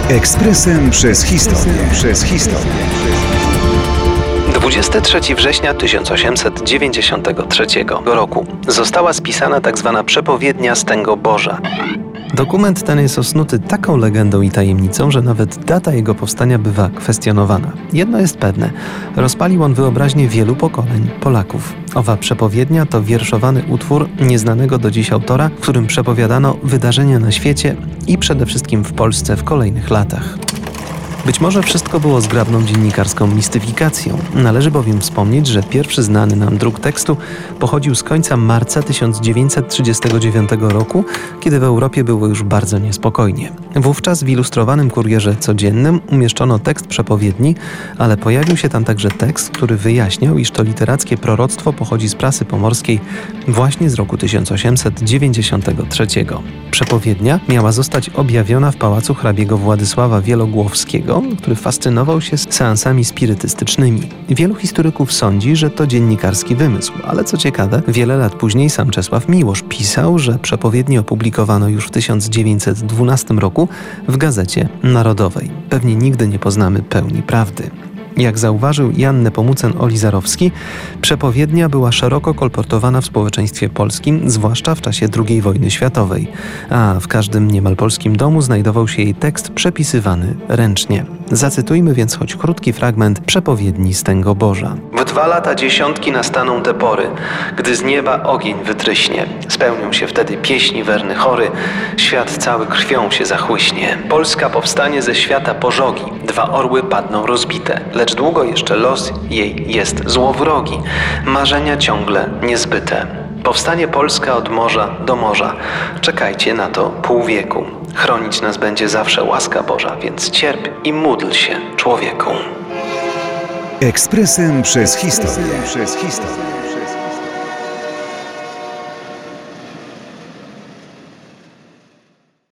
Ekspresem przez historię. 23 września 1893 roku została spisana tzw. przepowiednia Stęgoborza. Dokument ten jest osnuty taką legendą i tajemnicą, że nawet data jego powstania bywa kwestionowana. Jedno jest pewne, rozpalił on wyobraźnię wielu pokoleń Polaków. Owa przepowiednia to wierszowany utwór nieznanego do dziś autora, w którym przepowiadano wydarzenia na świecie i przede wszystkim w Polsce w kolejnych latach. Być może wszystko było zgrabną dziennikarską mistyfikacją. Należy bowiem wspomnieć, że pierwszy znany nam druk tekstu pochodził z końca marca 1939 roku, kiedy w Europie było już bardzo niespokojnie. Wówczas w ilustrowanym Kurierze Codziennym umieszczono tekst przepowiedni, ale pojawił się tam także tekst, który wyjaśniał, iż to literackie proroctwo pochodzi z prasy pomorskiej właśnie z roku 1893. Przepowiednia miała zostać objawiona w pałacu hrabiego Władysława Wielogłowskiego, który fascynował się seansami spirytystycznymi. Wielu historyków sądzi, że to dziennikarski wymysł, ale co ciekawe, wiele lat później sam Czesław Miłosz pisał, że przepowiednię opublikowano już w 1912 roku w Gazecie Narodowej. Pewnie nigdy nie poznamy pełni prawdy. Jak zauważył Jan Nepomucen-Olizarowski, przepowiednia była szeroko kolportowana w społeczeństwie polskim, zwłaszcza w czasie II wojny światowej, a w każdym niemal polskim domu znajdował się jej tekst przepisywany ręcznie. Zacytujmy więc choć krótki fragment przepowiedni Stęgoborza. W 2 lata dziesiątki nastaną te pory, gdy z nieba ogień wytryśnie. Spełnią się wtedy pieśni werny chory, świat cały krwią się zachłyśnie. Polska powstanie ze świata pożogi, 2 orły padną rozbite, lecz długo jeszcze los jej jest złowrogi, marzenia ciągle niezbyte. Powstanie Polska od morza do morza, czekajcie na to pół wieku. Chronić nas będzie zawsze łaska Boża, więc cierp i módl się, człowieku. Ekspresem przez historię.